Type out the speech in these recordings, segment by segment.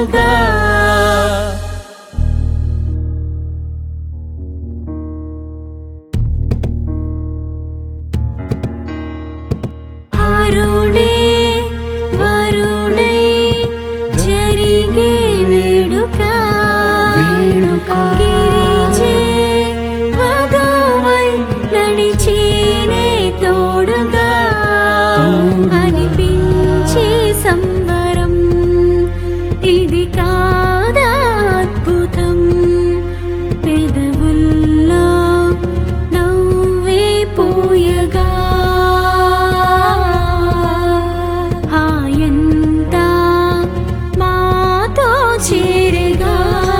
తోడుగా అరుడే వరుడై జరిగే వేడుక గిరిజే వధువై నడిచేనే తోడుగా అనిపించే సంబరం ఇది కాదా అద్భుతం పెదవుల్లో నవ్వే పోయగా హాయంతా మాతో చేరగా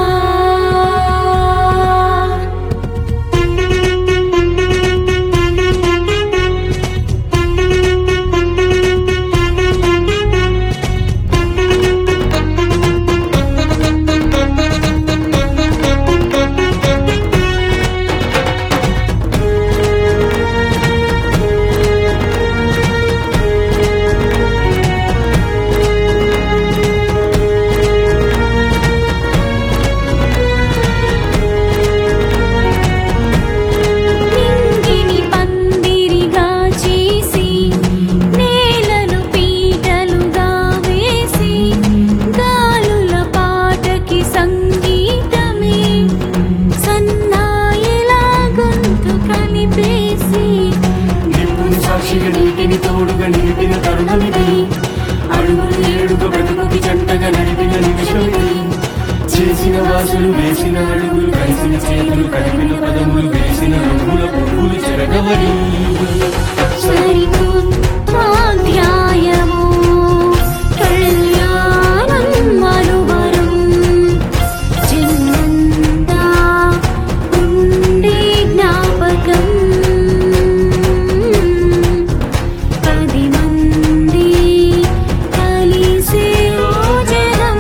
నింగిని పందిరిగా చేసి నేలను పీటలుగా వేసి గాలుల పాటకి సంగీతమే సన్నాయిలా గొంతు కలిపేసి నిప్పుని సాక్షిగా నీటిని తోడుగా నిలిపిన తరుణమిది అడుగులు ఏడుగా బ్రతుకుకి జంటగా నడిపిన నిమిషమిది చేసిన వాసులు వేసిన అడుగులు కలిసిన చేతులు కలిపిన పదములు వేసిన రంగుల పువ్వులు చెరగవని సరికొత్తాధ్యాయము కళ్యాణం మనువరం జన్మంతా ఉండే జ్ఞాపకం 10 మంది కలిసే జనం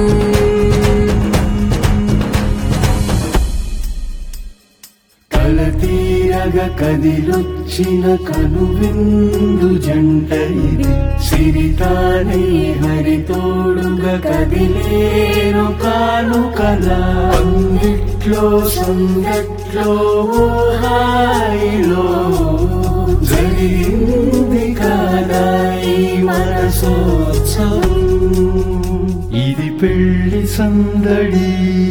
కలతీరగా కదిలొచ్చిన కనువిందు జంట ఇది సిరితానే హరితోడుగా కదిలేను కానుకల అంగిట్లో సంగట్లో హాయిలో జరిగింది కాదా ఈ మనసోత్సవం ఇది పెళ్లి సందడి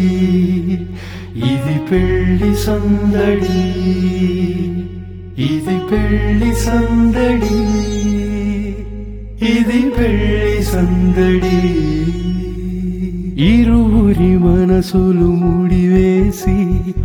ఇది పెళ్లి సందడి ఇది పెళ్లి సందడి ఇది పెళ్లి సందడి ఇరువురి మనసులు ముడివేసి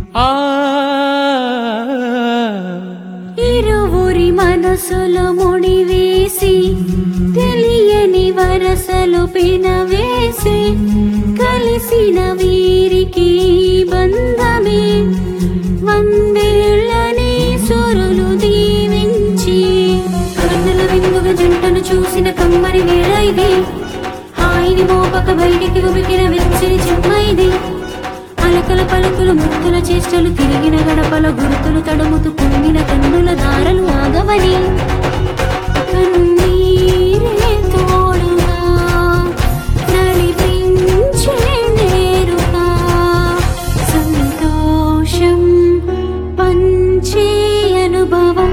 ఇరువురి మనసులు ముడివేసి తెలియని వరసలు పినవేసి కలిసిన వీరికి బంధమే వందేళ్ళని సురులు దీవించి కలతల విందుగా జంటను చూసిన కమ్మరి వేళ ఇది హాయిని మోపక బయటికి ఉబికిన వెచ్చని చెమ్మ ఇది అలకల పలుకులు ముక్కుల చేష్టలు తిరిగిన గడపల గుర్తులు తడుముతూ పొంగిన కన్నుల దారలు ఆగవని కన్నీరే తోడుగా నడిపించే నేరుగా సంతోషం పంచే అనుభవం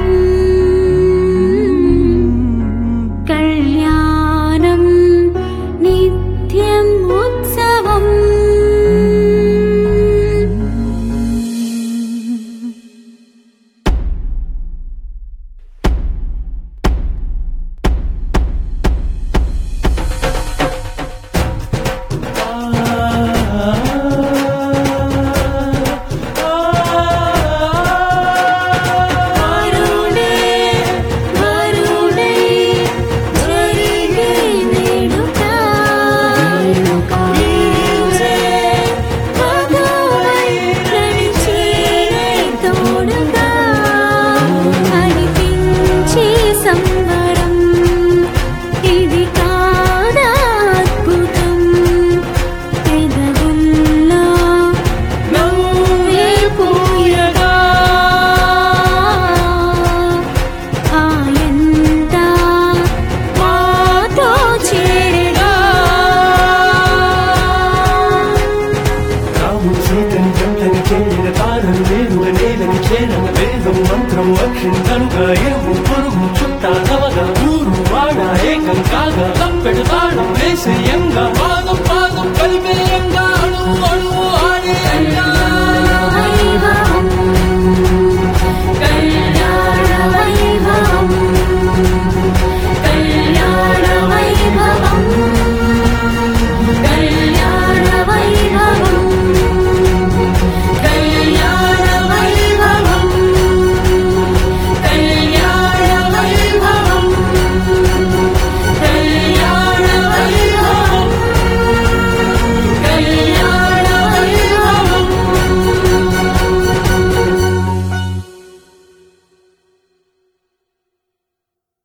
కళ్యాణం నిత్యం ఉత్సవం ఇరుగు పొరుగు చుట్టాలవగా ఊరు వాడ ఏకం కాగా తప్పెడు తాళం వేసేయంగా